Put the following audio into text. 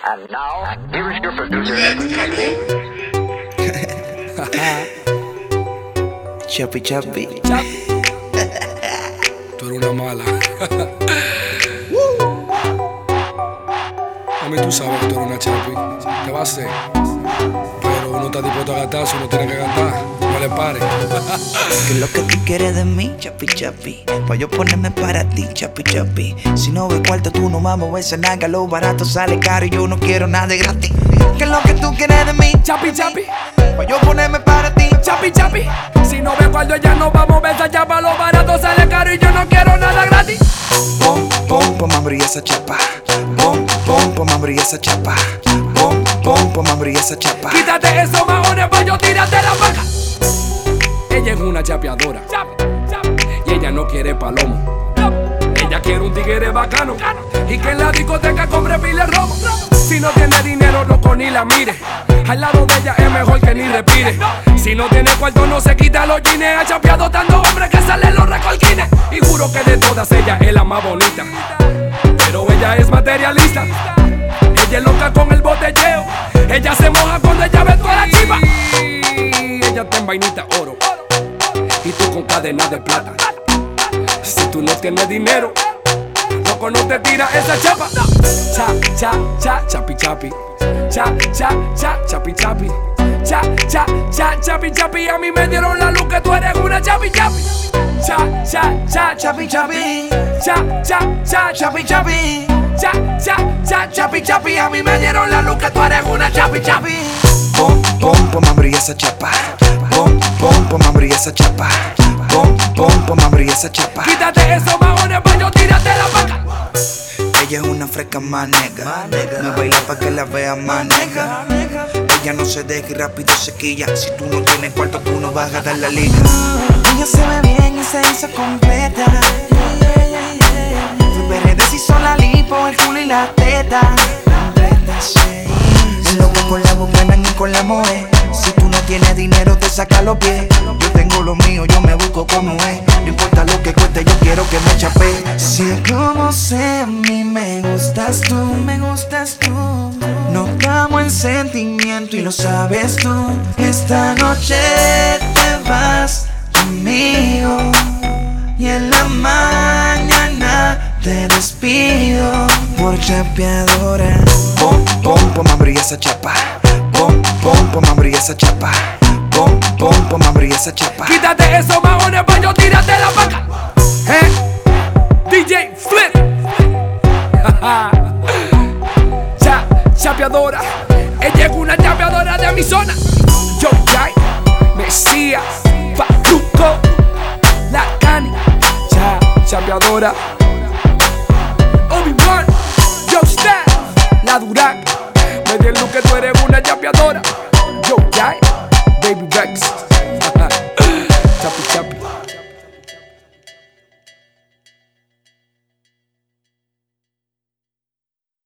And now, here is your producer. Chapi Chapi. Tú eres una mala. A mí tú sabes que tú eres una Chapi. ¿Qué va a hacer? Pero uno está dispuesto a gastar, si uno tiene que gastar, no le pare. ¿Qué es lo que tú quieres de mí, Chapi Chapi? Pa' yo ponerme para ti, Chapi Chapi. Si no ves cuarto, tú no vamos a verse nada. Lo barato sale caro y yo no quiero nada de gratis. ¿Qué es lo que tú quieres de mí, Chapi Chapi, pa' yo ponerme para ti, Chapi Chapi. Si no ves cuando ya no vamos a ver esa chapa, lo barato sale caro y yo no quiero nada gratis. Pom, pom, pom, abrí esa chapa. Pom, pom, pom, abrí esa chapa. Pom, pom, pom, abrí esa chapa. Quítate esos maones pa' yo tirarte la vaca. Ella es una chapeadora y ella no quiere palomo. Ella quiere un tigre bacano y que en la discoteca compre pile romo. Si no tiene dinero, loco, ni la mire. Al lado de ella es mejor que ni respire. Si no tiene cuarto, no se quita los jeans. Ha chapeado tanto hombres que salen los recolquines. Y juro que de todas ella es la más bonita, pero ella es materialista. Ella es loca con el botelleo. Ella se moja cuando ella ve toda la chiva. Ella está en vainita oro y tú con cadenas de plata. Si tú no tienes dinero, loco, no te tira esa chapa. Cha, cha, cha, chapi, chapi. Cha, cha, cha, chapi, chapi. Cha, cha, cha, chapi, chapi. A mí me dieron la luz que tú eres una chapi, chapi. Cha, cha, cha, Chapi Chapi. cha, cha, cha, Chapi Chapi. cha, cha, cha, chapi, chapi. A mí me dieron la luz que tú eres una chapi, chapi. Pom, pom, pom, abrí esa chapa. Pom, pom, pom, abrí esa chapa. Pom, pom, pom, abrí esa chapa. Quítate esos maones pa' yo tirarte la vaca. Ella es una fresca más nega. Me baila pa' que la vea más nega. Ella no se deja y rápido se quilla. Si tú no tienes cuarto, tú no vas a dar la liga. Ella se ve bien y se hizo completa. Fue deshizo la lipo, el culo y la teta. Completa se hizo. Es loco con la bucana y con la moe. Si tú no tienes dinero, te saca los pies. Yo tengo lo mío, yo me busco como es. No importa lo que cueste, yo quiero que me chape. Si como sé, a mí me gustas tú, me gustas tú. No estamos en sentimiento y lo sabes tú. Esta noche te vas conmigo y en la mañana te despido por chapeadora. Pom, pom, pom, abrí esa chapa. Pom, pom, pom, abrí esa chapa. Pom, pom, pom, abrí esa chapa. Quítate esos maones pa' yo tirarte la vaca. DJ Flip. Chapeadora. Ella es una chapeadora de mi zona. Yo, Jai, Mesías, Pacuco, La Cani. Chapeadora. Obi-Wan, Yo Star, La Durac. Me di el look que tú eres una chapeadora. Yo, Jai, Baby Rex.